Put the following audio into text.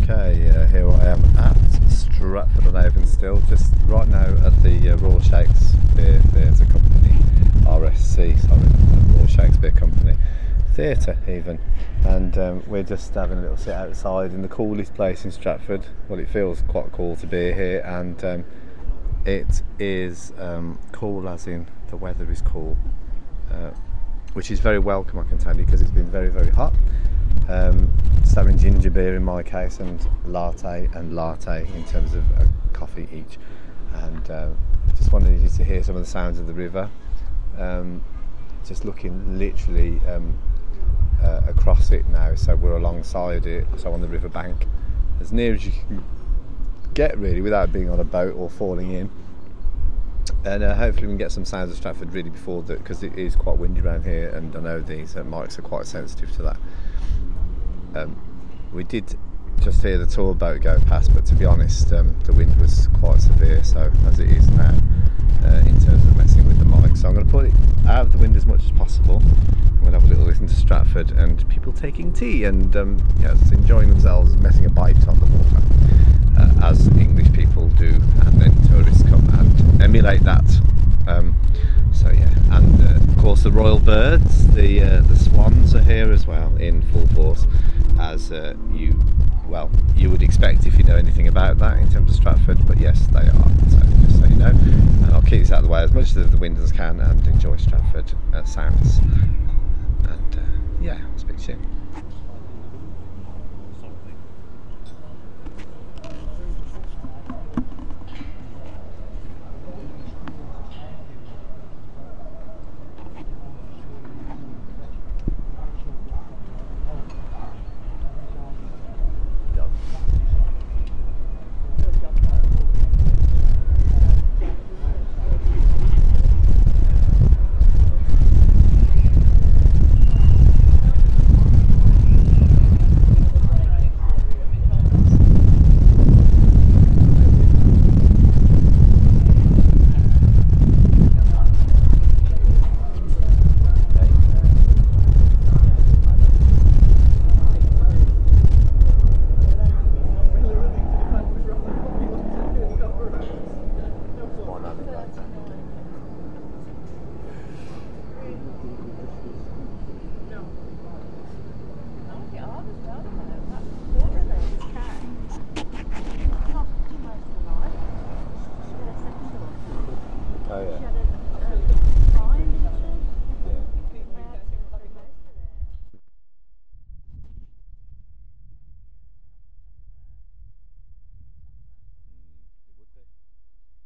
Okay, here I am at Stratford-on-Avon still, just right now at the Royal Shakespeare Theatre Company, RSC, sorry, Royal Shakespeare Company Theatre even, and we're just having a little sit outside in the coolest place in Stratford. Well, it feels quite cool to be here, and it is cool as in the weather is cool, which is very welcome, I can tell you, because it's been very, very hot. Just having ginger beer in my case, and latte in terms of a coffee each, and just wanted you to hear some of the sounds of the river. Just looking literally across it now, so we're alongside it, so on the river bank, as near as you can get really without being on a boat or falling in. And hopefully we can get some sounds of Stratford really before that, because it is quite windy around here, and I know these mics are quite sensitive to that. We did just hear the tour boat go past, but to be honest, the wind was quite severe, so as it is now, in terms of messing with the mic. So I'm going to put it out of the wind as much as possible, and we'll have a little listen to Stratford and people taking tea and just enjoying themselves, messing a bite on the water, as English people do, and then tourists come and emulate that. So yeah, and of course the royal birds, the swans are here as well in full force, as you would expect if you know anything about that in terms of Stratford, but yes, they are, so just so you know. And I'll keep this out of the way as much as the wind as I can and enjoy Stratford sounds, and yeah, I'll speak soon.